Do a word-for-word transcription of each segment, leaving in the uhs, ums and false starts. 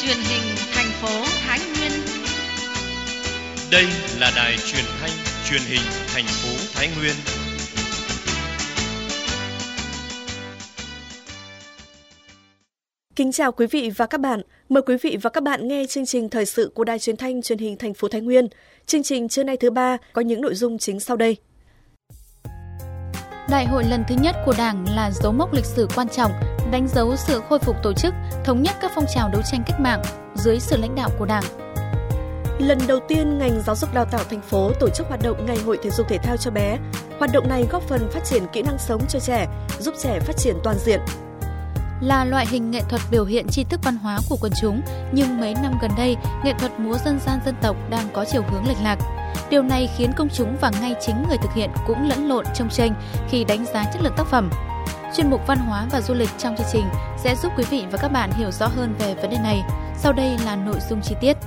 truyền hình thành phố Thái Nguyên. Đây là đài truyền thanh truyền hình thành phố Thái Nguyên. Kính chào quý vị và các bạn. Mời quý vị và các bạn nghe chương trình thời sự của Đài Truyền thanh Truyền hình thành phố Thái Nguyên. Chương trình trưa nay thứ ba có những nội dung chính sau đây. Đại hội lần thứ nhất của Đảng là dấu mốc lịch sử quan trọng, đánh dấu sự khôi phục tổ chức, thống nhất các phong trào đấu tranh cách mạng dưới sự lãnh đạo của Đảng. Lần đầu tiên, ngành giáo dục đào tạo thành phố tổ chức hoạt động Ngày hội thể dục thể thao cho bé. Hoạt động này góp phần phát triển kỹ năng sống cho trẻ, giúp trẻ phát triển toàn diện. Là loại hình nghệ thuật biểu hiện tri thức văn hóa của quần chúng, nhưng mấy năm gần đây, nghệ thuật múa dân gian dân tộc đang có chiều hướng lệch lạc. Điều này khiến công chúng và ngay chính người thực hiện cũng lẫn lộn chông chênh khi đánh giá chất lượng tác phẩm. Chuyên mục văn hóa và du lịch trong chương trình sẽ giúp quý vị và các bạn hiểu rõ hơn về vấn đề này. Sau đây là nội dung chi tiết.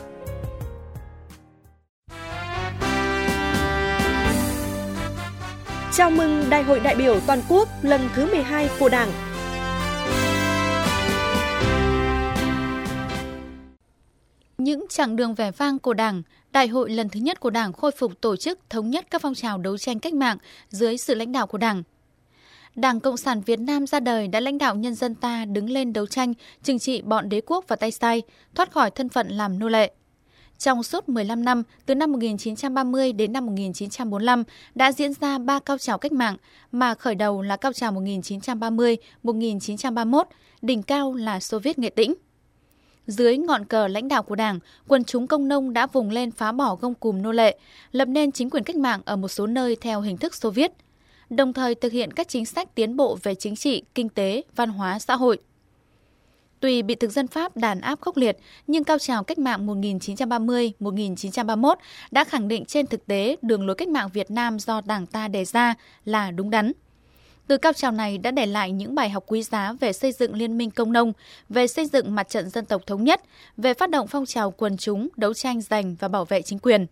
Chào mừng Đại hội đại biểu toàn quốc lần thứ mười hai của Đảng. Những chặng đường vẻ vang của Đảng, Đại hội lần thứ nhất của Đảng khôi phục tổ chức thống nhất các phong trào đấu tranh cách mạng dưới sự lãnh đạo của Đảng. Đảng Cộng sản Việt Nam ra đời đã lãnh đạo nhân dân ta đứng lên đấu tranh, trừng trị bọn đế quốc và tay sai, thoát khỏi thân phận làm nô lệ. Trong suốt mười lăm năm, từ năm một nghìn chín trăm ba mươi đến năm một nghìn chín trăm bốn mươi lăm, đã diễn ra ba cao trào cách mạng, mà khởi đầu là cao trào một nghìn chín trăm ba mươi đến một nghìn chín trăm ba mươi mốt, đỉnh cao là Xô Viết Nghệ Tĩnh. Dưới ngọn cờ lãnh đạo của Đảng, quần chúng công nông đã vùng lên phá bỏ gông cùm nô lệ, lập nên chính quyền cách mạng ở một số nơi theo hình thức Xô Viết, đồng thời thực hiện các chính sách tiến bộ về chính trị, kinh tế, văn hóa, xã hội. Tuy bị thực dân Pháp đàn áp khốc liệt, nhưng cao trào cách mạng một nghìn chín trăm ba mươi đến một nghìn chín trăm ba mươi mốt đã khẳng định trên thực tế đường lối cách mạng Việt Nam do Đảng ta đề ra là đúng đắn. Từ cao trào này đã để lại những bài học quý giá về xây dựng liên minh công nông, về xây dựng mặt trận dân tộc thống nhất, về phát động phong trào quần chúng, đấu tranh giành và bảo vệ chính quyền.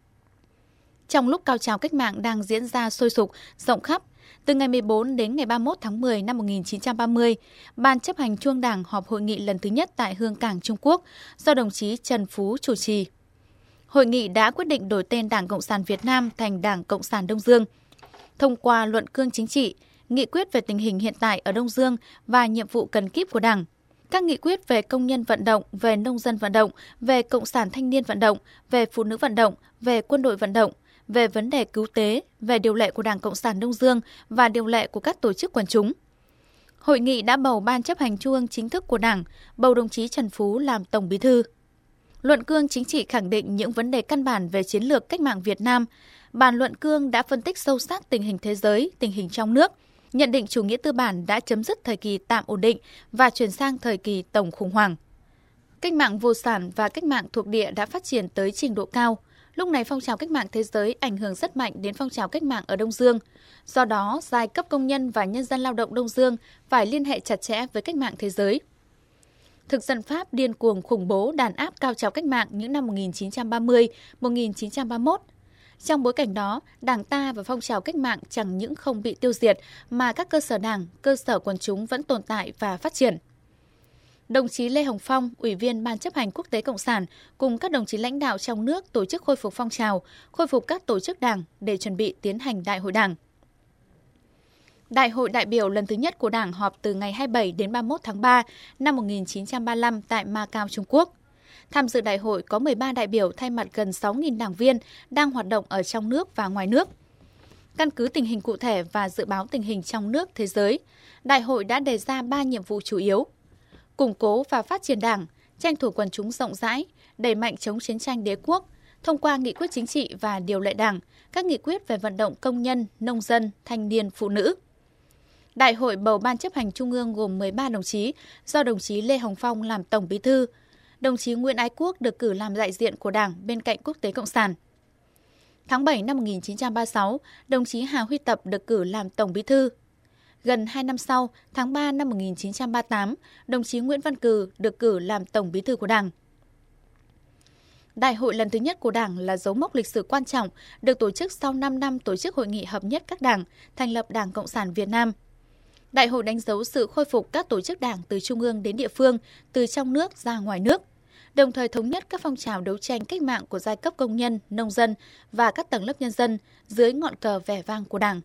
Trong lúc cao trào cách mạng đang diễn ra sôi sục, rộng khắp, từ ngày mười bốn đến ngày ba mươi mốt tháng mười năm một nghìn chín trăm ba mươi, Ban chấp hành Trung ương Đảng họp hội nghị lần thứ nhất tại Hương Cảng, Trung Quốc, do đồng chí Trần Phú chủ trì. Hội nghị đã quyết định đổi tên Đảng Cộng sản Việt Nam thành Đảng Cộng sản Đông Dương, thông qua luận cương chính trị, nghị quyết về tình hình hiện tại ở Đông Dương và nhiệm vụ cần kíp của Đảng, các nghị quyết về công nhân vận động, về nông dân vận động, về cộng sản thanh niên vận động, về phụ nữ vận động, về quân đội vận động, về vấn đề cứu tế, về điều lệ của Đảng Cộng sản Đông Dương và điều lệ của các tổ chức quần chúng. Hội nghị đã bầu Ban chấp hành Trung ương chính thức của Đảng, bầu đồng chí Trần Phú làm Tổng Bí thư. Luận cương chính trị khẳng định những vấn đề căn bản về chiến lược cách mạng Việt Nam. Bản luận cương đã phân tích sâu sắc tình hình thế giới, tình hình trong nước, nhận định chủ nghĩa tư bản đã chấm dứt thời kỳ tạm ổn định và chuyển sang thời kỳ tổng khủng hoảng. Cách mạng vô sản và cách mạng thuộc địa đã phát triển tới trình độ cao. Lúc này phong trào cách mạng thế giới ảnh hưởng rất mạnh đến phong trào cách mạng ở Đông Dương. Do đó, giai cấp công nhân và nhân dân lao động Đông Dương phải liên hệ chặt chẽ với cách mạng thế giới. Thực dân Pháp điên cuồng khủng bố đàn áp cao trào cách mạng những năm một nghìn chín trăm ba mươi đến một nghìn chín trăm ba mươi mốt. Trong bối cảnh đó, Đảng ta và phong trào cách mạng chẳng những không bị tiêu diệt mà các cơ sở đảng, cơ sở quần chúng vẫn tồn tại và phát triển. Đồng chí Lê Hồng Phong, Ủy viên Ban chấp hành Quốc tế Cộng sản, cùng các đồng chí lãnh đạo trong nước tổ chức khôi phục phong trào, khôi phục các tổ chức đảng để chuẩn bị tiến hành Đại hội Đảng. Đại hội đại biểu lần thứ nhất của Đảng họp từ ngày hai mươi bảy đến ba mươi mốt tháng ba năm một nghìn chín trăm ba mươi lăm tại Macau, Trung Quốc. Tham dự đại hội có mười ba đại biểu thay mặt gần sáu nghìn đảng viên đang hoạt động ở trong nước và ngoài nước. Căn cứ tình hình cụ thể và dự báo tình hình trong nước, thế giới, đại hội đã đề ra ba nhiệm vụ chủ yếu: củng cố và phát triển Đảng, tranh thủ quần chúng rộng rãi, đẩy mạnh chống chiến tranh đế quốc, thông qua nghị quyết chính trị và điều lệ Đảng, các nghị quyết về vận động công nhân, nông dân, thanh niên, phụ nữ. Đại hội bầu Ban chấp hành Trung ương gồm mười ba đồng chí, do đồng chí Lê Hồng Phong làm Tổng Bí thư, đồng chí Nguyễn Ái Quốc được cử làm đại diện của Đảng bên cạnh Quốc tế Cộng sản. Tháng bảy năm một nghìn chín trăm ba mươi sáu, đồng chí Hà Huy Tập được cử làm Tổng Bí thư. Gần hai năm sau, tháng ba năm một nghìn chín trăm ba mươi tám, đồng chí Nguyễn Văn Cừ được cử làm Tổng Bí thư của Đảng. Đại hội lần thứ nhất của Đảng là dấu mốc lịch sử quan trọng, được tổ chức sau năm năm tổ chức hội nghị hợp nhất các đảng, thành lập Đảng Cộng sản Việt Nam. Đại hội đánh dấu sự khôi phục các tổ chức đảng từ trung ương đến địa phương, từ trong nước ra ngoài nước, đồng thời thống nhất các phong trào đấu tranh cách mạng của giai cấp công nhân, nông dân và các tầng lớp nhân dân dưới ngọn cờ vẻ vang của Đảng.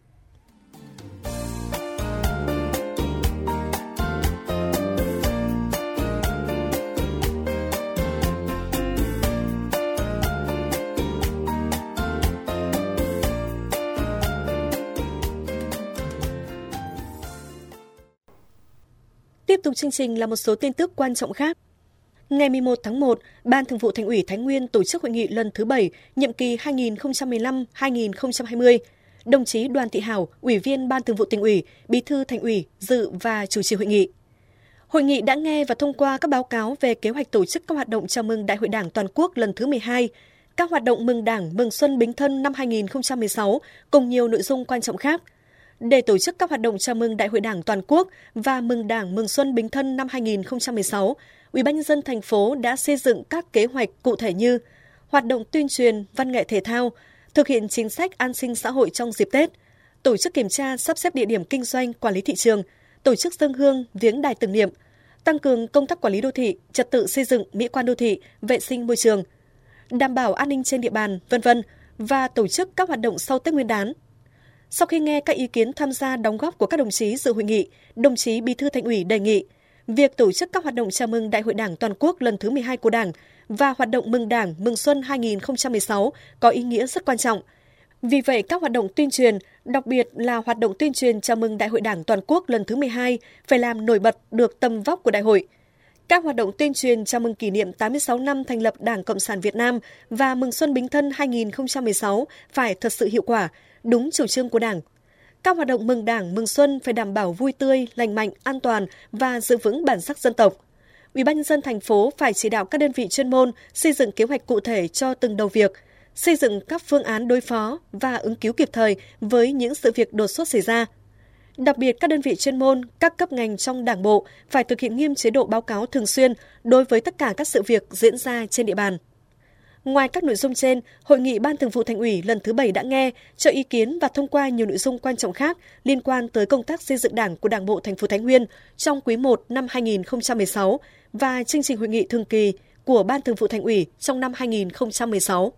Tiếp tục chương trình là một số tin tức quan trọng khác. Ngày mười một tháng một, Ban Thường vụ Thành ủy Thái Nguyên tổ chức hội nghị lần thứ bảy, nhiệm kỳ hai nghìn không trăm mười lăm đến hai nghìn không trăm hai mươi. Đồng chí Đoàn Thị Hảo, Ủy viên Ban Thường vụ Tỉnh ủy, Bí thư Thành ủy dự và chủ trì hội nghị. Hội nghị đã nghe và thông qua các báo cáo về kế hoạch tổ chức các hoạt động chào mừng Đại hội Đảng toàn quốc lần thứ mười hai, các hoạt động mừng Đảng, mừng Xuân Bính Thân năm hai nghìn không trăm mười sáu cùng nhiều nội dung quan trọng khác. Để tổ chức các hoạt động chào mừng Đại hội Đảng toàn quốc và mừng Đảng mừng Xuân Bính Thân năm hai nghìn không trăm mười sáu, Ủy ban nhân dân thành phố đã xây dựng các kế hoạch cụ thể như hoạt động tuyên truyền, văn nghệ thể thao, thực hiện chính sách an sinh xã hội trong dịp Tết, tổ chức kiểm tra sắp xếp địa điểm kinh doanh, quản lý thị trường, tổ chức dâng hương, viếng đài tưởng niệm, tăng cường công tác quản lý đô thị, trật tự xây dựng, mỹ quan đô thị, vệ sinh môi trường, đảm bảo an ninh trên địa bàn, vân vân và tổ chức các hoạt động sau Tết Nguyên đán. Sau khi nghe các ý kiến tham gia đóng góp của các đồng chí dự hội nghị, đồng chí Bí thư Thành ủy đề nghị việc tổ chức các hoạt động chào mừng Đại hội Đảng toàn quốc lần thứ mười hai của Đảng và hoạt động mừng Đảng mừng Xuân hai nghìn không trăm mười sáu có ý nghĩa rất quan trọng. Vì vậy, các hoạt động tuyên truyền, đặc biệt là hoạt động tuyên truyền chào mừng Đại hội Đảng toàn quốc lần thứ mười hai phải làm nổi bật được tầm vóc của đại hội. Các hoạt động tuyên truyền chào mừng kỷ niệm tám mươi sáu năm thành lập Đảng Cộng sản Việt Nam và mừng Xuân Bính Thân hai nghìn không trăm mười sáu phải thật sự hiệu quả, đúng chủ trương của Đảng. Các hoạt động mừng Đảng, mừng Xuân phải đảm bảo vui tươi, lành mạnh, an toàn và giữ vững bản sắc dân tộc. Ủy ban nhân dân thành phố phải chỉ đạo các đơn vị chuyên môn xây dựng kế hoạch cụ thể cho từng đầu việc, xây dựng các phương án đối phó và ứng cứu kịp thời với những sự việc đột xuất xảy ra. Đặc biệt, các đơn vị chuyên môn, các cấp ngành trong Đảng bộ phải thực hiện nghiêm chế độ báo cáo thường xuyên đối với tất cả các sự việc diễn ra trên địa bàn. Ngoài các nội dung trên, Hội nghị Ban Thường vụ Thành ủy lần thứ bảy đã nghe, cho ý kiến và thông qua nhiều nội dung quan trọng khác liên quan tới công tác xây dựng Đảng của Đảng bộ thành phố Thái Nguyên trong quý một năm hai nghìn không trăm mười sáu và chương trình hội nghị thường kỳ của Ban Thường vụ Thành ủy trong năm hai nghìn không trăm mười sáu.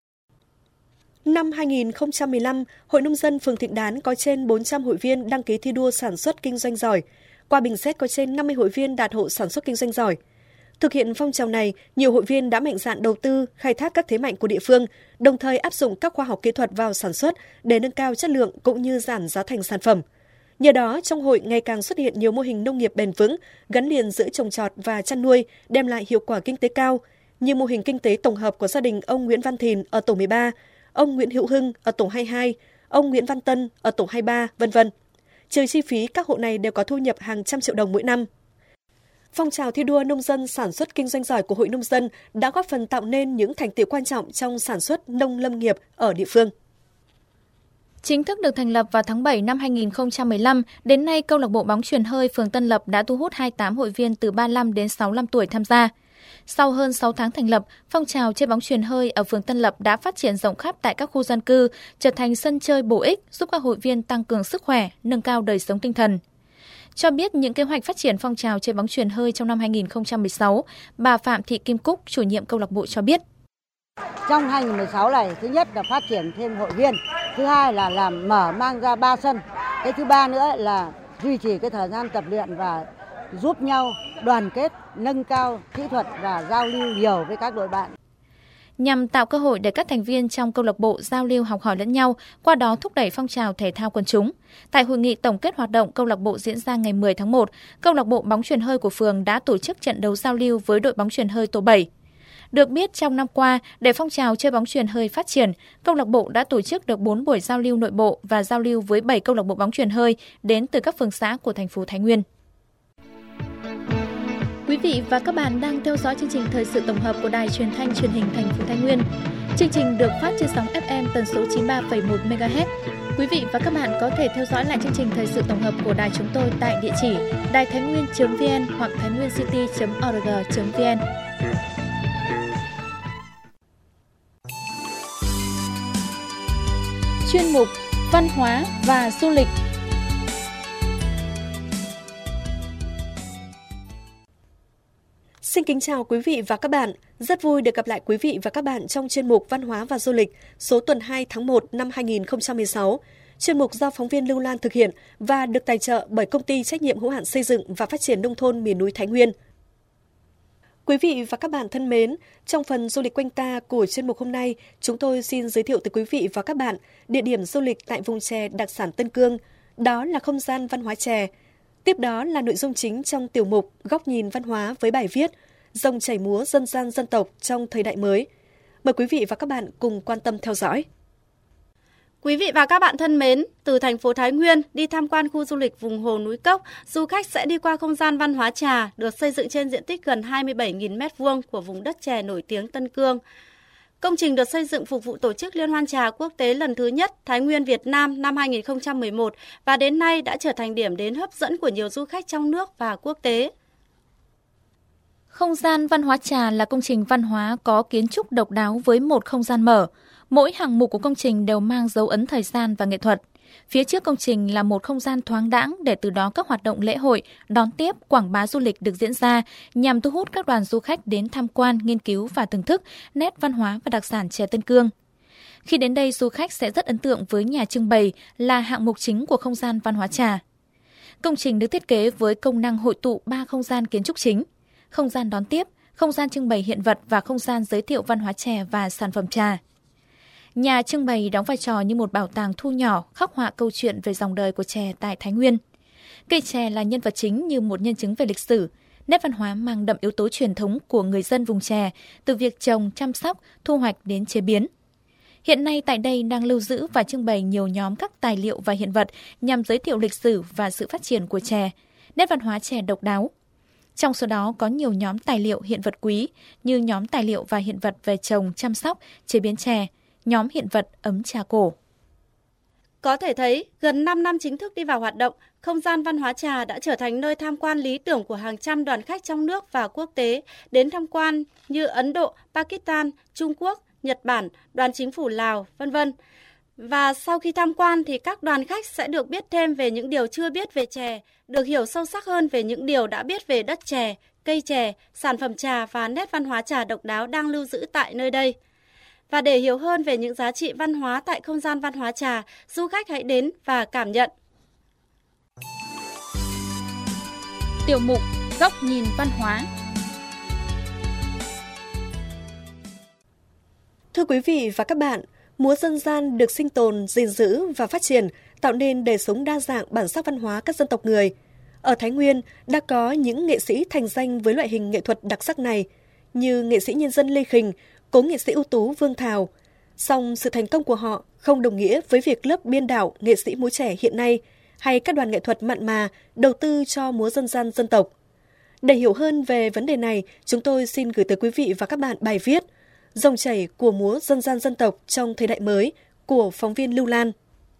Năm hai nghìn không trăm mười lăm, Hội Nông dân phường Thịnh Đán có trên bốn trăm hội viên đăng ký thi đua sản xuất kinh doanh giỏi. Qua bình xét có trên năm mươi hội viên đạt hộ sản xuất kinh doanh giỏi. Thực hiện phong trào này, nhiều hội viên đã mạnh dạn đầu tư, khai thác các thế mạnh của địa phương, đồng thời áp dụng các khoa học kỹ thuật vào sản xuất để nâng cao chất lượng cũng như giảm giá thành sản phẩm. Nhờ đó, trong hội ngày càng xuất hiện nhiều mô hình nông nghiệp bền vững, gắn liền giữa trồng trọt và chăn nuôi, đem lại hiệu quả kinh tế cao, như mô hình kinh tế tổng hợp của gia đình ông Nguyễn Văn Thìn ở tổ mười ba, ông Nguyễn Hữu Hưng ở tổ hai mươi hai, ông Nguyễn Văn Tân ở tổ hai mươi ba, vân vân. Trừ chi phí, các hộ này đều có thu nhập hàng trăm triệu đồng mỗi năm. Phong trào thi đua nông dân sản xuất kinh doanh giỏi của Hội Nông dân đã góp phần tạo nên những thành tựu quan trọng trong sản xuất nông lâm nghiệp ở địa phương. Chính thức được thành lập vào tháng bảy năm hai nghìn không trăm mười lăm, đến nay câu lạc bộ bóng chuyền hơi phường Tân Lập đã thu hút hai mươi tám hội viên từ ba mươi lăm đến sáu mươi lăm tuổi tham gia. Sau hơn sáu tháng thành lập, phong trào chơi bóng chuyền hơi ở phường Tân Lập đã phát triển rộng khắp tại các khu dân cư, trở thành sân chơi bổ ích giúp các hội viên tăng cường sức khỏe, nâng cao đời sống tinh thần. Cho biết những kế hoạch phát triển phong trào chơi bóng chuyền hơi trong năm hai nghìn không trăm mười sáu, bà Phạm Thị Kim Cúc, chủ nhiệm câu lạc bộ cho biết. Trong hai nghìn không trăm mười sáu này, thứ nhất là phát triển thêm hội viên, thứ hai là làm mở mang ra ba sân, cái thứ ba nữa là duy trì cái thời gian tập luyện và giúp nhau đoàn kết, nâng cao kỹ thuật và giao lưu nhiều với các đội bạn. Nhằm tạo cơ hội để các thành viên trong câu lạc bộ giao lưu học hỏi lẫn nhau, qua đó thúc đẩy phong trào thể thao quần chúng. Tại hội nghị tổng kết hoạt động câu lạc bộ diễn ra ngày mười tháng một, câu lạc bộ bóng chuyền hơi của phường đã tổ chức trận đấu giao lưu với đội bóng chuyền hơi tổ bảy. Được biết, trong năm qua, để phong trào chơi bóng chuyền hơi phát triển, câu lạc bộ đã tổ chức được bốn buổi giao lưu nội bộ và giao lưu với bảy câu lạc bộ bóng chuyền hơi đến từ các phường xã của thành phố Thái Nguyên. Quý vị và các bạn đang theo dõi chương trình thời sự tổng hợp của Đài Truyền thanh Truyền hình thành phố Thái Nguyên. Chương trình được phát trên sóng ép em tần số chín mươi ba phẩy một mê ga héc. Quý vị và các bạn có thể theo dõi lại chương trình thời sự tổng hợp của đài chúng tôi tại địa chỉ đài thái nguyên chấm vn hoặc thái nguyên city chấm org chấm vn. Chuyên mục Văn hóa và Du lịch. Xin kính chào quý vị và các bạn. Rất vui được gặp lại quý vị và các bạn trong chuyên mục Văn hóa và Du lịch số tuần hai tháng một năm hai nghìn không trăm mười sáu. Chuyên mục do phóng viên Lưu Lan thực hiện và được tài trợ bởi Công ty Trách nhiệm hữu hạn Xây dựng và Phát triển Nông thôn miền núi Thái Nguyên. Quý vị và các bạn thân mến, trong phần du lịch quanh ta của chuyên mục hôm nay, chúng tôi xin giới thiệu tới quý vị và các bạn địa điểm du lịch tại vùng chè đặc sản Tân Cương, đó là không gian văn hóa chè. Tiếp đó là nội dung chính trong tiểu mục Góc nhìn văn hóa với bài viết Dòng chảy múa dân gian dân tộc trong thời đại mới. Mời quý vị và các bạn cùng quan tâm theo dõi. Quý vị và các bạn thân mến, từ thành phố Thái Nguyên đi tham quan khu du lịch vùng Hồ Núi Cốc, du khách sẽ đi qua không gian văn hóa trà được xây dựng trên diện tích gần hai mươi bảy nghìn mét vuông của vùng đất chè nổi tiếng Tân Cương. Công trình được xây dựng phục vụ tổ chức Liên hoan trà quốc tế lần thứ nhất Thái Nguyên Việt Nam năm hai nghìn không trăm mười một và đến nay đã trở thành điểm đến hấp dẫn của nhiều du khách trong nước và quốc tế. Không gian văn hóa trà là công trình văn hóa có kiến trúc độc đáo với một không gian mở. Mỗi hạng mục của công trình đều mang dấu ấn thời gian và nghệ thuật. Phía trước công trình là một không gian thoáng đãng để từ đó các hoạt động lễ hội, đón tiếp, quảng bá du lịch được diễn ra nhằm thu hút các đoàn du khách đến tham quan, nghiên cứu và thưởng thức nét văn hóa và đặc sản chè Tân Cương. Khi đến đây, du khách sẽ rất ấn tượng với nhà trưng bày là hạng mục chính của không gian văn hóa trà. Công trình được thiết kế với công năng hội tụ ba không gian kiến trúc chính: không gian đón tiếp, không gian trưng bày hiện vật và không gian giới thiệu văn hóa chè và sản phẩm trà. Nhà trưng bày đóng vai trò như một bảo tàng thu nhỏ khắc họa câu chuyện về dòng đời của chè tại Thái Nguyên. Cây chè là nhân vật chính như một nhân chứng về lịch sử, nét văn hóa mang đậm yếu tố truyền thống của người dân vùng chè, từ việc trồng, chăm sóc, thu hoạch đến chế biến. Hiện nay tại đây đang lưu giữ và trưng bày nhiều nhóm các tài liệu và hiện vật nhằm giới thiệu lịch sử và sự phát triển của chè, nét văn hóa chè độc đáo. Trong số đó có nhiều nhóm tài liệu hiện vật quý như nhóm tài liệu và hiện vật về trồng, chăm sóc, chế biến chè, nhóm hiện vật ấm trà cổ. Có thể thấy, gần năm năm chính thức đi vào hoạt động, không gian văn hóa trà đã trở thành nơi tham quan lý tưởng của hàng trăm đoàn khách trong nước và quốc tế đến tham quan như Ấn Độ, Pakistan, Trung Quốc, Nhật Bản, đoàn chính phủ Lào, vân vân. Và sau khi tham quan thì các đoàn khách sẽ được biết thêm về những điều chưa biết về chè, được hiểu sâu sắc hơn về những điều đã biết về đất chè, cây chè, sản phẩm trà và nét văn hóa trà độc đáo đang lưu giữ tại nơi đây. Và để hiểu hơn về những giá trị văn hóa tại không gian văn hóa trà, du khách hãy đến và cảm nhận. Tiểu mục Góc nhìn văn hóa. Thưa quý vị và các bạn, múa dân gian được sinh tồn, gìn giữ và phát triển, tạo nên đời sống đa dạng bản sắc văn hóa các dân tộc người. Ở Thái Nguyên đã có những nghệ sĩ thành danh với loại hình nghệ thuật đặc sắc này, như nghệ sĩ nhân dân Lê Khình, cố nghệ sĩ ưu tú Vương Thào. Song sự thành công của họ không đồng nghĩa với việc lớp biên đạo nghệ sĩ múa trẻ hiện nay hay các đoàn nghệ thuật mặn mà đầu tư cho múa dân gian dân tộc. Để hiểu hơn về vấn đề này, chúng tôi xin gửi tới quý vị và các bạn bài viết Dòng chảy của múa dân gian dân tộc trong thời đại mới của phóng viên Lưu Lan.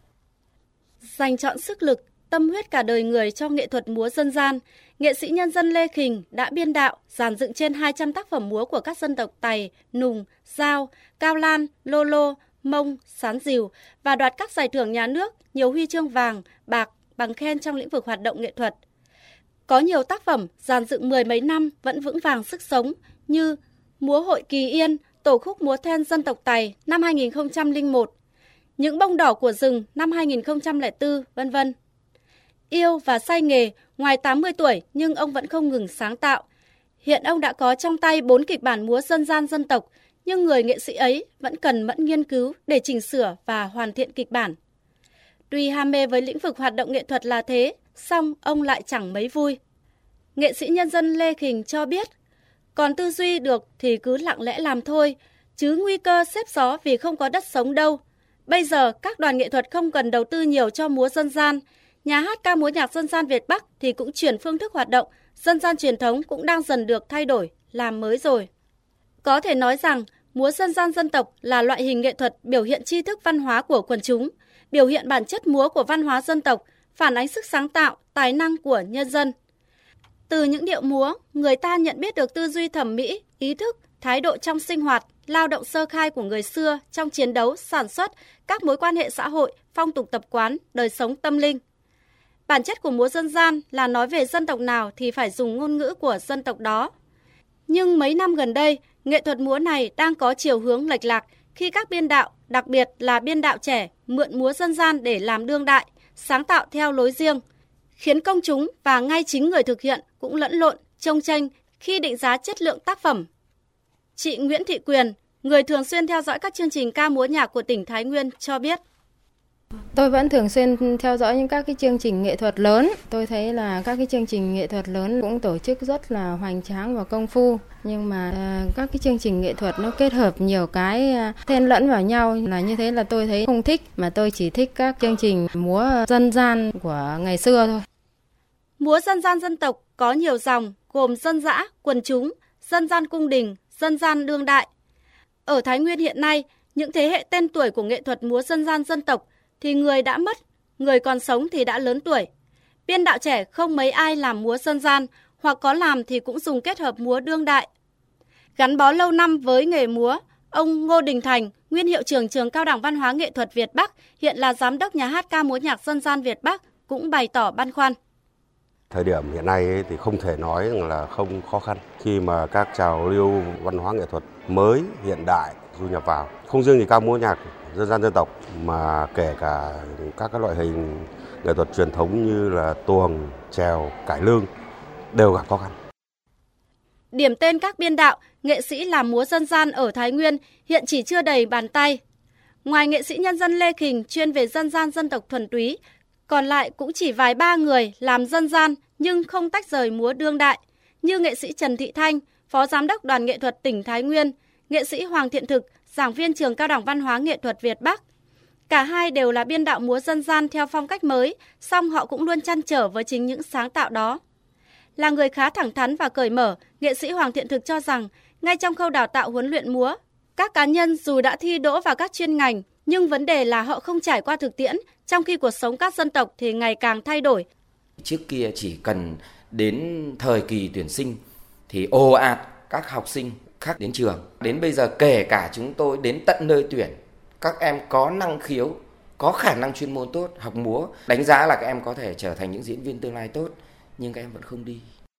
Dành trọn sức lực, tâm huyết cả đời người cho nghệ thuật múa dân gian, nghệ sĩ nhân dân Lê Khình đã biên đạo, dàn dựng trên hai trăm tác phẩm múa của các dân tộc Tày, Nùng, Dao, Cao Lan, Lô Lô, Mông, Sán Dìu và đoạt các giải thưởng nhà nước, nhiều huy chương vàng, bạc, bằng khen trong lĩnh vực hoạt động nghệ thuật. Có nhiều tác phẩm dàn dựng mười mấy năm vẫn vững vàng sức sống như Múa hội Kỳ Yên, tổ khúc múa then dân tộc Tày năm hai nghìn không trăm lẻ một, Những bông đỏ của rừng năm hai nghìn không trăm lẻ bốn, vân vân. Yêu và say nghề, ngoài tám mươi tuổi nhưng ông vẫn không ngừng sáng tạo. Hiện ông đã có trong tay bốn kịch bản múa dân gian dân tộc, nhưng người nghệ sĩ ấy vẫn cần mẫn nghiên cứu để chỉnh sửa và hoàn thiện kịch bản. Tuy ham mê với lĩnh vực hoạt động nghệ thuật là thế, song ông lại chẳng mấy vui. Nghệ sĩ nhân dân Lê Khình cho biết, còn tư duy được thì cứ lặng lẽ làm thôi, chứ nguy cơ xếp gió vì không có đất sống đâu. Bây giờ các đoàn nghệ thuật không cần đầu tư nhiều cho múa dân gian. Nhà hát ca múa nhạc dân gian Việt Bắc thì cũng chuyển phương thức hoạt động, dân gian truyền thống cũng đang dần được thay đổi, làm mới rồi. Có thể nói rằng, múa dân gian dân tộc là loại hình nghệ thuật biểu hiện tri thức văn hóa của quần chúng, biểu hiện bản chất múa của văn hóa dân tộc, phản ánh sức sáng tạo, tài năng của nhân dân. Từ những điệu múa, người ta nhận biết được tư duy thẩm mỹ, ý thức, thái độ trong sinh hoạt, lao động sơ khai của người xưa trong chiến đấu, sản xuất, các mối quan hệ xã hội, phong tục tập quán, đời sống tâm linh. Bản chất của múa dân gian là nói về dân tộc nào thì phải dùng ngôn ngữ của dân tộc đó. Nhưng mấy năm gần đây, nghệ thuật múa này đang có chiều hướng lệch lạc khi các biên đạo, đặc biệt là biên đạo trẻ, mượn múa dân gian để làm đương đại, sáng tạo theo lối riêng, khiến công chúng và ngay chính người thực hiện cũng lẫn lộn, chông chênh khi định giá chất lượng tác phẩm. Chị Nguyễn Thị Quyền, người thường xuyên theo dõi các chương trình ca múa nhạc của tỉnh Thái Nguyên cho biết. Tôi vẫn thường xuyên theo dõi những các cái chương trình nghệ thuật lớn. Tôi thấy là các cái chương trình nghệ thuật lớn cũng tổ chức rất là hoành tráng và công phu. Nhưng mà uh, các cái chương trình nghệ thuật nó kết hợp nhiều cái uh, xen lẫn vào nhau là như thế là tôi thấy không thích. Mà tôi chỉ thích các chương trình múa dân gian của ngày xưa thôi. Múa dân gian dân tộc có nhiều dòng gồm dân dã, quần chúng, dân gian cung đình, dân gian đương đại. Ở Thái Nguyên hiện nay, những thế hệ tên tuổi của nghệ thuật múa dân gian dân tộc thì người đã mất, người còn sống thì đã lớn tuổi. Biên đạo trẻ không mấy ai làm múa dân gian, hoặc có làm thì cũng dùng kết hợp múa đương đại. Gắn bó lâu năm với nghề múa, ông Ngô Đình Thành, nguyên hiệu trưởng Trường Cao đẳng Văn hóa Nghệ thuật Việt Bắc, hiện là giám đốc nhà hát ca múa nhạc dân gian Việt Bắc, cũng bày tỏ băn khoăn. Thời điểm hiện nay ấy thì không thể nói là không khó khăn khi mà các trào lưu văn hóa nghệ thuật mới hiện đại du nhập vào. Không riêng gì ca múa nhạc dân gian dân tộc mà kể cả các cái loại hình nghệ thuật truyền thống như là tuồng, chèo, cải lương đều gặp khó khăn. Điểm tên các biên đạo, nghệ sĩ làm múa dân gian ở Thái Nguyên hiện chỉ chưa đầy bàn tay. Ngoài nghệ sĩ nhân dân Lê Khình chuyên về dân gian dân tộc thuần túy, còn lại cũng chỉ vài ba người làm dân gian nhưng không tách rời múa đương đại, như nghệ sĩ Trần Thị Thanh, Phó Giám đốc Đoàn Nghệ thuật tỉnh Thái Nguyên, nghệ sĩ Hoàng Thiện Thực, giảng viên Trường Cao đẳng Văn hóa Nghệ thuật Việt Bắc. Cả hai đều là biên đạo múa dân gian theo phong cách mới, song họ cũng luôn trăn trở với chính những sáng tạo đó. Là người khá thẳng thắn và cởi mở, nghệ sĩ Hoàng Thiện Thực cho rằng, ngay trong khâu đào tạo huấn luyện múa, các cá nhân dù đã thi đỗ vào các chuyên ngành, nhưng vấn đề là họ không trải qua thực tiễn, trong khi cuộc sống các dân tộc thì ngày càng thay đổi. Trước kia chỉ cần đến thời kỳ tuyển sinh thì ồ ạt các học sinh khác đến trường. Đến bây giờ kể cả chúng tôi đến tận nơi tuyển, các em có năng khiếu, có khả năng chuyên môn tốt, học múa, đánh giá là các em có thể trở thành những diễn viên tương lai tốt, nhưng các em vẫn không đi.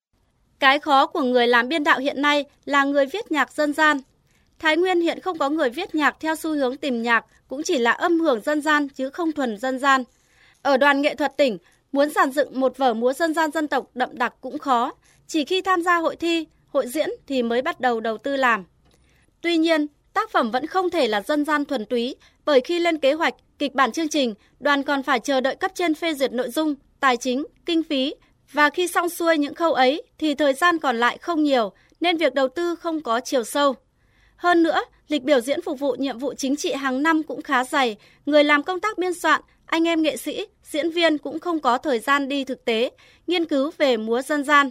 Cái khó của người làm biên đạo hiện nay là người viết nhạc dân gian. Thái Nguyên hiện không có người viết nhạc theo xu hướng tìm nhạc, cũng chỉ là âm hưởng dân gian chứ không thuần dân gian. Ở Đoàn Nghệ thuật tỉnh, muốn dàn dựng một vở múa dân gian dân tộc đậm đặc cũng khó, chỉ khi tham gia hội thi, hội diễn thì mới bắt đầu đầu tư làm. Tuy nhiên, tác phẩm vẫn không thể là dân gian thuần túy, bởi khi lên kế hoạch, kịch bản chương trình, đoàn còn phải chờ đợi cấp trên phê duyệt nội dung, tài chính, kinh phí, và khi xong xuôi những khâu ấy thì thời gian còn lại không nhiều, nên việc đầu tư không có chiều sâu. Hơn nữa, lịch biểu diễn phục vụ nhiệm vụ chính trị hàng năm cũng khá dày, người làm công tác biên soạn, anh em nghệ sĩ, diễn viên cũng không có thời gian đi thực tế, nghiên cứu về múa dân gian.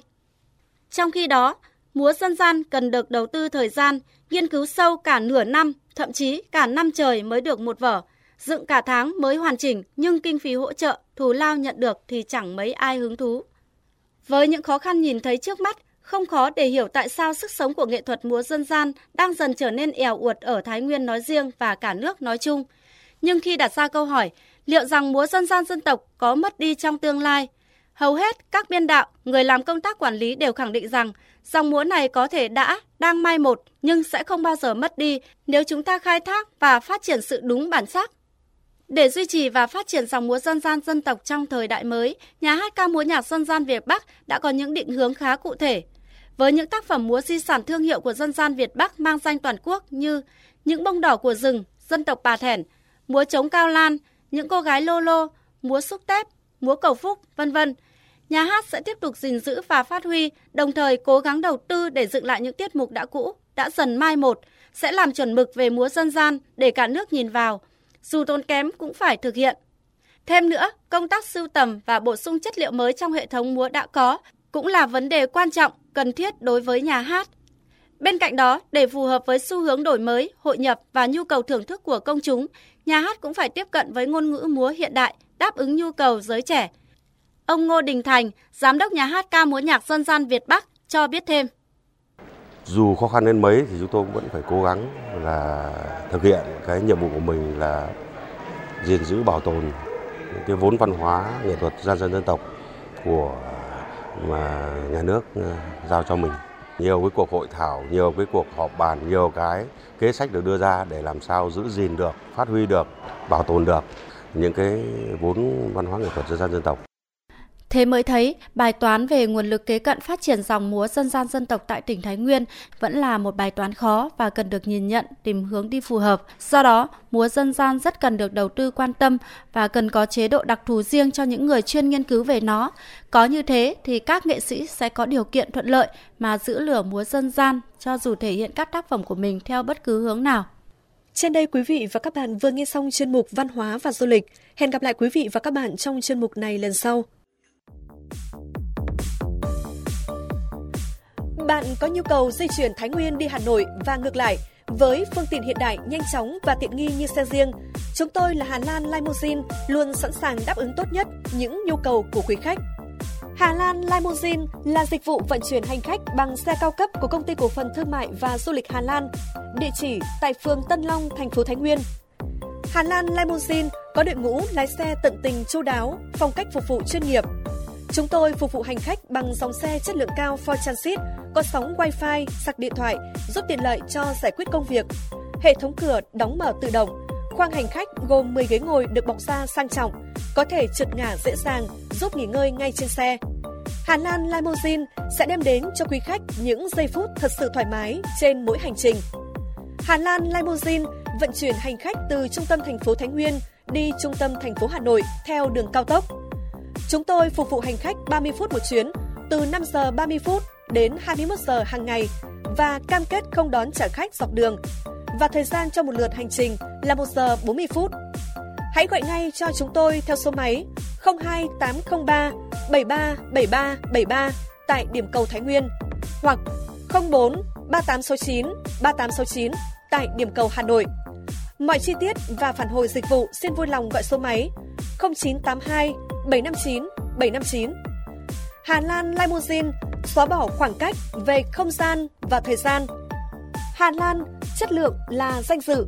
Trong khi đó, múa dân gian cần được đầu tư thời gian, nghiên cứu sâu cả nửa năm, thậm chí cả năm trời mới được một vở, dựng cả tháng mới hoàn chỉnh nhưng kinh phí hỗ trợ, thù lao nhận được thì chẳng mấy ai hứng thú. Với những khó khăn nhìn thấy trước mắt, không khó để hiểu tại sao sức sống của nghệ thuật múa dân gian đang dần trở nên èo uột ở Thái Nguyên nói riêng và cả nước nói chung. Nhưng khi đặt ra câu hỏi, liệu rằng múa dân gian dân tộc có mất đi trong tương lai? Hầu hết các biên đạo, người làm công tác quản lý đều khẳng định rằng dòng múa này có thể đã, đang mai một nhưng sẽ không bao giờ mất đi nếu chúng ta khai thác và phát triển sự đúng bản sắc. Để duy trì và phát triển dòng múa dân gian dân tộc trong thời đại mới, nhà hát ca múa nhạc dân gian Việt Bắc đã có những định hướng khá cụ thể. Với những tác phẩm múa di sản thương hiệu của dân gian Việt Bắc mang danh toàn quốc như Những bông đỏ của rừng, dân tộc Bà Thẻn, múa trống Cao Lan, Những cô gái lô lô, múa xúc tép, múa cầu phúc, vân vân. Nhà hát sẽ tiếp tục gìn giữ và phát huy, đồng thời cố gắng đầu tư để dựng lại những tiết mục đã cũ, đã dần mai một, sẽ làm chuẩn mực về múa dân gian để cả nước nhìn vào. Dù tốn kém cũng phải thực hiện. Thêm nữa, công tác sưu tầm và bổ sung chất liệu mới trong hệ thống múa đã có cũng là vấn đề quan trọng, cần thiết đối với nhà hát. Bên cạnh đó, để phù hợp với xu hướng đổi mới, hội nhập và nhu cầu thưởng thức của công chúng, nhà hát cũng phải tiếp cận với ngôn ngữ múa hiện đại, đáp ứng nhu cầu giới trẻ. Ông Ngô Đình Thành, giám đốc nhà hát ca múa nhạc dân gian Việt Bắc cho biết thêm. Dù khó khăn đến mấy thì chúng tôi vẫn phải cố gắng là thực hiện cái nhiệm vụ của mình là gìn giữ bảo tồn những cái vốn văn hóa nghệ thuật dân gian dân tộc của mà nhà nước giao cho mình. nhiều cái cuộc hội thảo, nhiều cái cuộc họp bàn, nhiều cái kế sách được đưa ra để làm sao giữ gìn được, phát huy được, bảo tồn được những cái vốn văn hóa nghệ thuật dân gian dân tộc. Thế mới thấy, bài toán về nguồn lực kế cận phát triển dòng múa dân gian dân tộc tại tỉnh Thái Nguyên vẫn là một bài toán khó và cần được nhìn nhận, tìm hướng đi phù hợp. Do đó, múa dân gian rất cần được đầu tư quan tâm và cần có chế độ đặc thù riêng cho những người chuyên nghiên cứu về nó. Có như thế thì các nghệ sĩ sẽ có điều kiện thuận lợi mà giữ lửa múa dân gian cho dù thể hiện các tác phẩm của mình theo bất cứ hướng nào. Trên đây quý vị và các bạn vừa nghe xong chuyên mục Văn hóa và Du lịch. Hẹn gặp lại quý vị và các bạn trong chuyên mục này lần sau. Bạn có nhu cầu di chuyển Thái Nguyên đi Hà Nội và ngược lại với phương tiện hiện đại, nhanh chóng và tiện nghi như xe riêng, chúng tôi là Hà Lan Limousine luôn sẵn sàng đáp ứng tốt nhất những nhu cầu của quý khách. Hà Lan Limousine là dịch vụ vận chuyển hành khách bằng xe cao cấp của Công ty Cổ phần Thương mại và Du lịch Hà Lan, địa chỉ tại phường Tân Long, thành phố Thái Nguyên. Hà Lan Limousine có đội ngũ lái xe tận tình chu đáo, phong cách phục vụ chuyên nghiệp. Chúng tôi phục vụ hành khách bằng dòng xe chất lượng cao Ford Transit, có sóng Wi-Fi, sạc điện thoại, giúp tiện lợi cho giải quyết công việc. Hệ thống cửa đóng mở tự động, khoang hành khách gồm mười ghế ngồi được bọc da sang trọng, có thể trượt ngả dễ dàng, giúp nghỉ ngơi ngay trên xe. Hà Lan Limousine sẽ đem đến cho quý khách những giây phút thật sự thoải mái trên mỗi hành trình. Hà Lan Limousine vận chuyển hành khách từ trung tâm thành phố Thái Nguyên đi trung tâm thành phố Hà Nội theo đường cao tốc. Chúng tôi phục vụ hành khách ba mươi phút một chuyến, từ năm giờ ba mươi phút đến hai mươi mốt giờ hàng ngày và cam kết không đón trả khách dọc đường. Và thời gian cho một lượt hành trình là một giờ bốn mươi phút. Hãy gọi ngay cho chúng tôi theo số máy không hai tám không ba bảy ba bảy ba bảy ba tại điểm cầu Thái Nguyên hoặc không bốn ba tám sáu chín ba tám sáu chín tại điểm cầu Hà Nội. Mọi chi tiết và phản hồi dịch vụ xin vui lòng gọi số máy không chín tám hai bảy năm chín bảy năm chín. Hà Lan Limousine xóa bỏ khoảng cách về không gian và thời gian. Hà Lan, chất lượng là danh dự.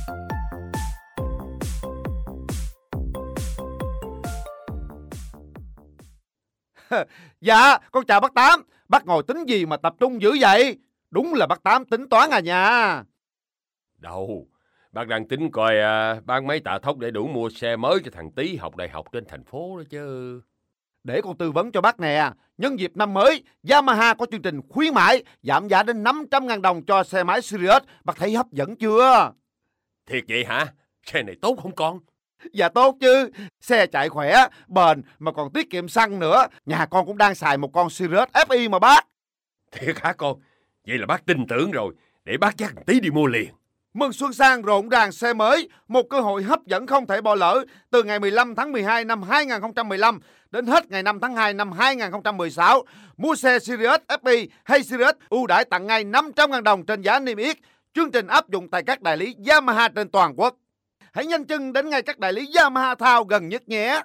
Dạ, con chào bác Tám. Bác ngồi tính gì mà tập trung dữ vậy? Đúng là bác Tám tính toán à nha. Đâu, bác đang tính coi à, bán mấy tạ thóc để đủ mua xe mới cho thằng Tý học đại học trên thành phố đó chứ. Để con tư vấn cho bác nè. Nhân dịp năm mới, Yamaha có chương trình khuyến mãi giảm giá đến năm trăm ngàn đồng cho xe máy Sirius. Bác thấy hấp dẫn chưa? Thiệt vậy hả? Xe này tốt không con? Dạ tốt chứ. Xe chạy khỏe, bền mà còn tiết kiệm xăng nữa. Nhà con cũng đang xài một con Sirius ép i mà bác. Thiệt hả con? Vậy là bác tin tưởng rồi. Để bác dắt thằng Tý đi mua liền. Mừng Xuân Sang rộn ràng xe mới, một cơ hội hấp dẫn không thể bỏ lỡ từ ngày mười lăm tháng mười hai năm hai nghìn không trăm mười lăm đến hết ngày năm tháng hai năm hai nghìn không trăm mười sáu. Mua xe Sirius ép i hay Sirius ưu đãi tặng ngay năm trăm ngàn đồng trên giá niêm yết. Chương trình áp dụng tại các đại lý Yamaha trên toàn quốc. Hãy nhanh chân đến ngay các đại lý Yamaha Thao gần nhất nhé.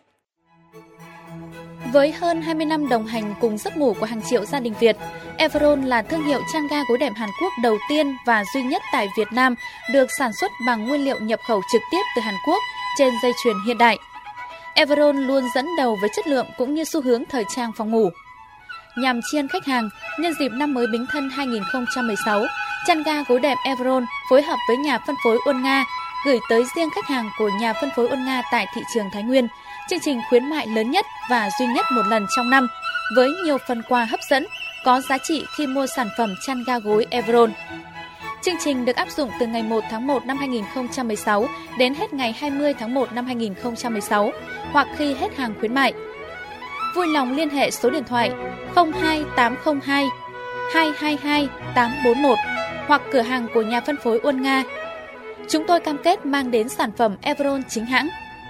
Với hơn hai mươi năm đồng hành cùng giấc ngủ của hàng triệu gia đình Việt, Everon là thương hiệu chăn ga gối đệm Hàn Quốc đầu tiên và duy nhất tại Việt Nam được sản xuất bằng nguyên liệu nhập khẩu trực tiếp từ Hàn Quốc trên dây chuyền hiện đại. Everon luôn dẫn đầu với chất lượng cũng như xu hướng thời trang phòng ngủ. Nhằm tri ân khách hàng, nhân dịp năm mới Bính Thân hai nghìn không trăm mười sáu, chăn ga gối đệm Everon phối hợp với nhà phân phối Uôn Nga gửi tới riêng khách hàng của nhà phân phối Uôn Nga tại thị trường Thái Nguyên chương trình khuyến mại lớn nhất và duy nhất một lần trong năm, với nhiều phần quà hấp dẫn, có giá trị khi mua sản phẩm chăn ga gối Everon. Chương trình được áp dụng từ ngày một tháng một năm hai nghìn không trăm mười sáu đến hết ngày hai mươi tháng một năm hai nghìn không trăm mười sáu, hoặc khi hết hàng khuyến mại. Vui lòng liên hệ số điện thoại không hai tám không hai hai hai hai tám bốn một hoặc cửa hàng của nhà phân phối Uôn Nga. Chúng tôi cam kết mang đến sản phẩm Everon chính hãng.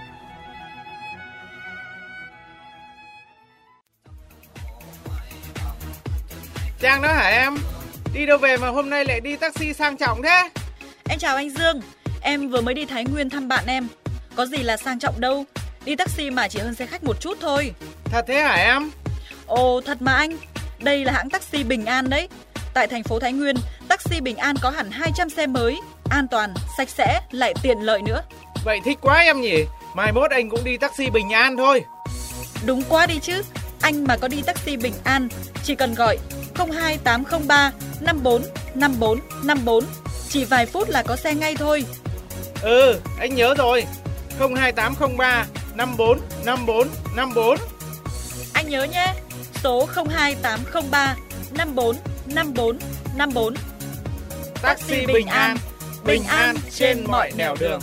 Trang đó hả em? Đi đâu về mà hôm nay lại đi taxi sang trọng thế? Em chào anh Dương. Em vừa mới đi Thái Nguyên thăm bạn em. Có gì là sang trọng đâu. Đi taxi mà chỉ hơn xe khách một chút thôi. Thật thế hả em? Ồ thật mà anh. Đây là hãng taxi Bình An đấy. Tại thành phố Thái Nguyên, taxi Bình An có hẳn hai trăm xe mới, an toàn, sạch sẽ, lại tiện lợi nữa. Vậy thích quá em nhỉ. Mai mốt anh cũng đi taxi Bình An thôi. Đúng quá đi chứ. Anh mà có đi taxi Bình An, chỉ cần gọi không hai tám không ba năm bốn năm bốn năm bốn. Chỉ vài phút là có xe ngay thôi. Ừ, anh nhớ rồi. không hai tám không ba năm bốn năm bốn năm bốn. Anh nhớ nhé. Số không hai tám không ba năm bốn năm bốn năm bốn. Taxi Bình An, bình an trên mọi nẻo đường.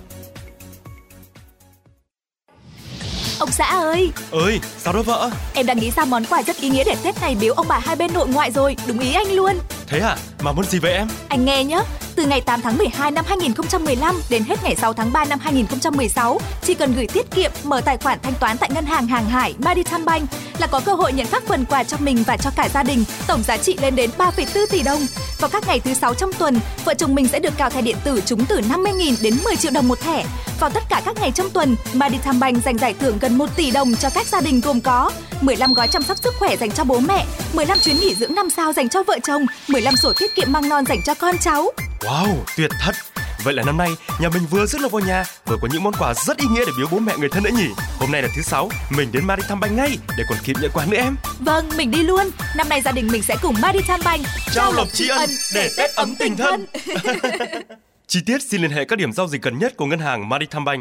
Ông xã ơi! Ơi, sao đó vợ? Em đang nghĩ ra món quà rất ý nghĩa để Tết này biếu ông bà hai bên nội ngoại rồi, đúng ý anh luôn. Thế à? Mà muốn gì vậy em? Anh nghe nhé, từ ngày tám tháng mười hai năm hai nghìn không trăm mười lăm đến hết ngày sáu tháng ba năm hai nghìn không trăm mười sáu, chỉ cần gửi tiết kiệm, mở tài khoản thanh toán tại ngân hàng Hàng Hải Maritime Bank là có cơ hội nhận các phần quà cho mình và cho cả gia đình, tổng giá trị lên đến ba phẩy bốn tỷ đồng. Vào các ngày thứ sáu trong tuần, vợ chồng mình sẽ được cào thẻ điện tử trúng từ năm mươi nghìn đến mười triệu đồng một thẻ. Vào tất cả các ngày trong tuần, Maritime Bank dành giải thưởng gần một tỷ đồng cho các gia đình gồm có mười lăm gói chăm sóc sức khỏe dành cho bố mẹ, mười lăm chuyến nghỉ dưỡng năm sao dành cho vợ chồng, mười lăm sổ tiết kiệm măng non dành cho con cháu. Wow, tuyệt thật! Vậy là năm nay nhà mình vừa rước lộc vào nhà, vừa có những món quà rất ý nghĩa để biếu bố mẹ người thân nữa nhỉ? Hôm nay là thứ sáu, mình đến Maritime Bank ngay để còn kịp nhận quà nữa em. Vâng, mình đi luôn. Năm nay gia đình mình sẽ cùng Maritime Bank trao lộc tri ân để Tết ấm tình thân. Chi tiết xin liên hệ các điểm giao dịch gần nhất của ngân hàng Maritime Bank.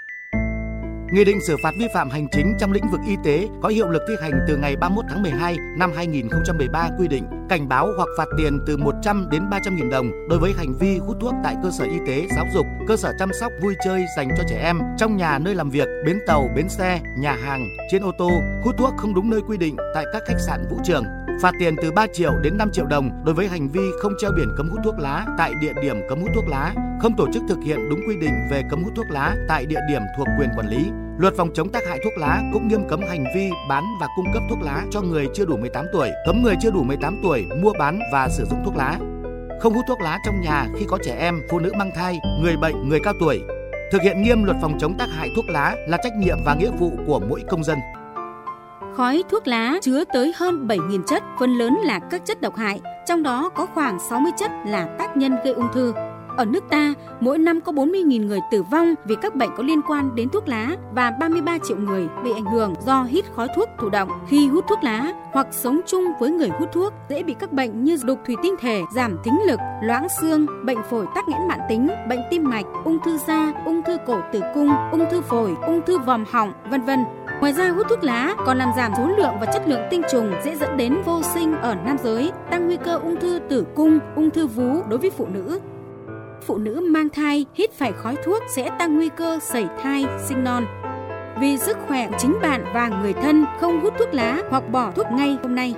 Nghị định xử phạt vi phạm hành chính trong lĩnh vực y tế có hiệu lực thi hành từ ngày ba mươi mốt tháng mười hai năm hai nghìn không trăm mười ba quy định cảnh báo hoặc phạt tiền từ một trăm đến ba trăm nghìn đồng đối với hành vi hút thuốc tại cơ sở y tế, giáo dục, cơ sở chăm sóc vui chơi dành cho trẻ em, trong nhà nơi làm việc, bến tàu, bến xe, nhà hàng, trên ô tô, hút thuốc không đúng nơi quy định tại các khách sạn, vũ trường. Phạt tiền từ ba triệu đến năm triệu đồng đối với hành vi không treo biển cấm hút thuốc lá tại địa điểm cấm hút thuốc lá, không tổ chức thực hiện đúng quy định về cấm hút thuốc lá tại địa điểm thuộc quyền quản lý. Luật phòng chống tác hại thuốc lá cũng nghiêm cấm hành vi bán và cung cấp thuốc lá cho người chưa đủ mười tám tuổi, cấm người chưa đủ mười tám tuổi mua bán và sử dụng thuốc lá. Không hút thuốc lá trong nhà khi có trẻ em, phụ nữ mang thai, người bệnh, người cao tuổi. Thực hiện nghiêm luật phòng chống tác hại thuốc lá là trách nhiệm và nghĩa vụ của mỗi công dân. Khói thuốc lá chứa tới hơn bảy nghìn chất, phần lớn là các chất độc hại, trong đó có khoảng sáu mươi chất là tác nhân gây ung thư. Ở nước ta, mỗi năm có bốn mươi nghìn người tử vong vì các bệnh có liên quan đến thuốc lá và ba mươi ba triệu người bị ảnh hưởng do hít khói thuốc thụ động. Khi hút thuốc lá hoặc sống chung với người hút thuốc, dễ bị các bệnh như đục thủy tinh thể, giảm thính lực, loãng xương, bệnh phổi tắc nghẽn mãn tính, bệnh tim mạch, ung thư da, ung thư cổ tử cung, ung thư phổi, ung thư vòm họng, vân vân. Ngoài ra, hút thuốc lá còn làm giảm số lượng và chất lượng tinh trùng, dễ dẫn đến vô sinh ở nam giới, tăng nguy cơ ung thư tử cung, ung thư vú đối với phụ nữ. Phụ nữ mang thai hít phải khói thuốc sẽ tăng nguy cơ sẩy thai, sinh non. Vì sức khỏe của chính bạn và người thân, không hút thuốc lá hoặc bỏ thuốc ngay hôm nay.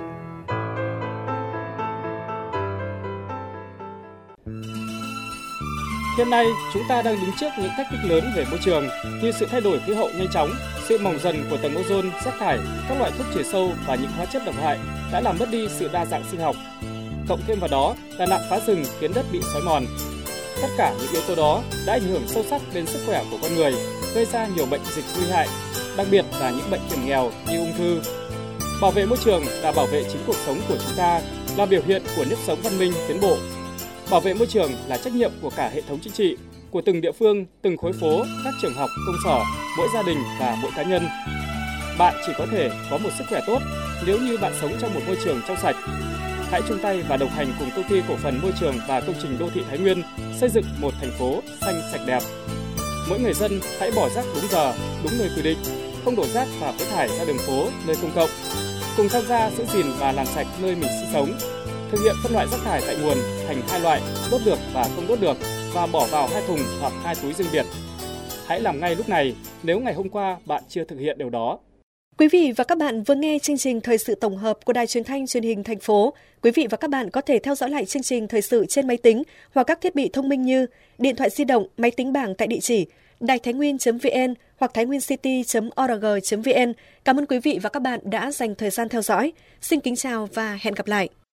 Hiện nay, chúng ta đang đứng trước những thách thức lớn về môi trường như sự thay đổi khí hậu nhanh chóng, sự mỏng dần của tầng ozone, rác thải, các loại thuốc trừ sâu và những hóa chất độc hại đã làm mất đi sự đa dạng sinh học. Cộng thêm vào đó là nạn phá rừng khiến đất bị xói mòn. Tất cả những yếu tố đó đã ảnh hưởng sâu sắc đến sức khỏe của con người, gây ra nhiều bệnh dịch nguy hại, đặc biệt là những bệnh hiểm nghèo như ung thư. Bảo vệ môi trường là bảo vệ chính cuộc sống của chúng ta, là biểu hiện của nếp sống văn minh tiến bộ. Bảo vệ môi trường là trách nhiệm của cả hệ thống chính trị, của từng địa phương, từng khối phố, các trường học, công sở, mỗi gia đình và mỗi cá nhân. Bạn chỉ có thể có một sức khỏe tốt nếu như bạn sống trong một môi trường trong sạch. Hãy chung tay và đồng hành cùng Công ty Cổ phần Môi trường và Công trình Đô thị Thái Nguyên xây dựng một thành phố xanh sạch đẹp. Mỗi người dân hãy bỏ rác đúng giờ, đúng nơi quy định, không đổ rác và phế thải ra đường phố, nơi công cộng. Cùng tham gia giữ gìn và làm sạch nơi mình sinh sống. Thực hiện phân loại rác thải tại nguồn thành hai loại, đốt được và không đốt được, và bỏ vào hai thùng hoặc hai túi riêng biệt. Hãy làm ngay lúc này nếu ngày hôm qua bạn chưa thực hiện điều đó. Quý vị và các bạn vừa nghe chương trình Thời sự tổng hợp của Đài Truyền thanh Truyền hình thành phố. Quý vị và các bạn có thể theo dõi lại chương trình thời sự trên máy tính hoặc các thiết bị thông minh như điện thoại di động, máy tính bảng tại địa chỉ đài thái nguyên chấm vn hoặc thái nguyên city chấm org chấm vn. Cảm ơn quý vị và các bạn đã dành thời gian theo dõi. Xin kính chào và hẹn gặp lại.